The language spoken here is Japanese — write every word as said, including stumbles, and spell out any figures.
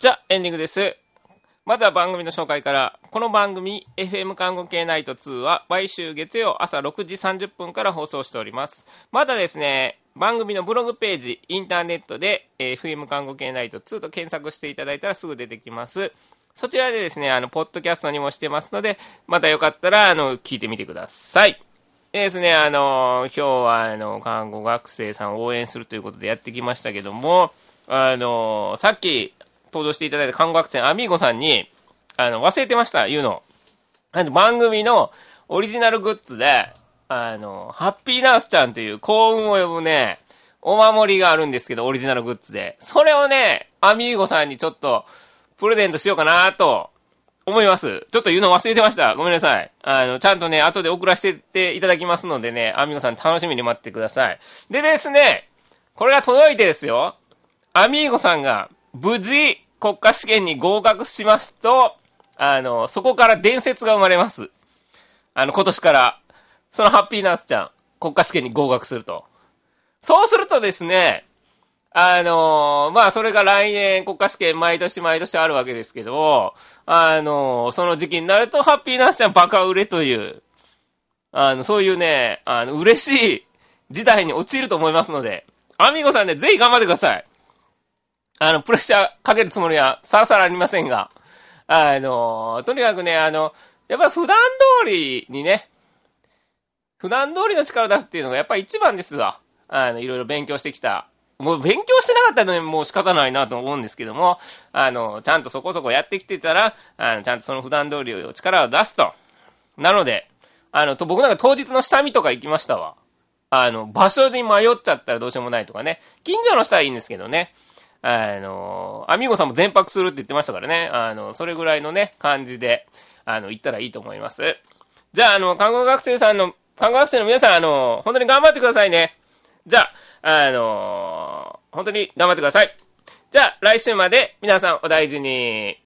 じゃあエンディングです。まずは番組の紹介から。この番組 エフエム 看護系ナイトツーは毎週月曜朝ろくじさんじゅっぷんから放送しております。まだですね、番組のブログページ、インターネットで エフエム 看護系ナイトツーと検索していただいたらすぐ出てきます。そちらでですね、あのポッドキャストにもしてますので、またよかったらあの聞いてみてください。でですね、あの今日はあの看護学生さんを応援するということでやってきましたけども、あのさっき登場していただいた看護学生アミーゴさんにあの忘れてました言うの。あの番組のオリジナルグッズであのハッピーナースちゃんという幸運を呼ぶねお守りがあるんですけど、オリジナルグッズでそれをねアミーゴさんにちょっとプレゼントしようかなと思います。ちょっと言うの忘れてました。ごめんなさい。あのちゃんとね後で送らせていただきますのでね、アミーゴさん楽しみに待ってください。でですね、これが届いてですよ、アミーゴさんが無事国家試験に合格しますと、あの、そこから伝説が生まれます。あの、今年から、そのハッピーナースちゃん、国家試験に合格すると。そうするとですね、あの、まあ、それが来年国家試験毎年毎年あるわけですけど、あの、その時期になるとハッピーナースちゃんバカ売れという、あの、そういうね、あの、嬉しい事態に陥ると思いますので、アミーゴさんね、ぜひ頑張ってください。あの、プレッシャーかけるつもりはさらさらありませんが、あの、とにかくね、あの、やっぱり普段通りにね、普段通りの力を出すっていうのがやっぱり一番ですわ。あの、いろいろ勉強してきた。もう勉強してなかったらね、もう仕方ないなと思うんですけども、あの、ちゃんとそこそこやってきてたら、あの、ちゃんとその普段通りを力を出すと。なので、あの、と僕なんか当日の下見とか行きましたわ。あの、場所に迷っちゃったらどうしようもないとかね。近所の人はいいんですけどね。あの、アミーゴさんも全泊するって言ってましたからね。あの、それぐらいのね、感じで、あの、行ったらいいと思います。じゃあ、あの、看護学生さんの、看護学生の皆さん、あの、本当に頑張ってくださいね。じゃあ、あの、本当に頑張ってください。じゃあ、来週まで皆さんお大事に。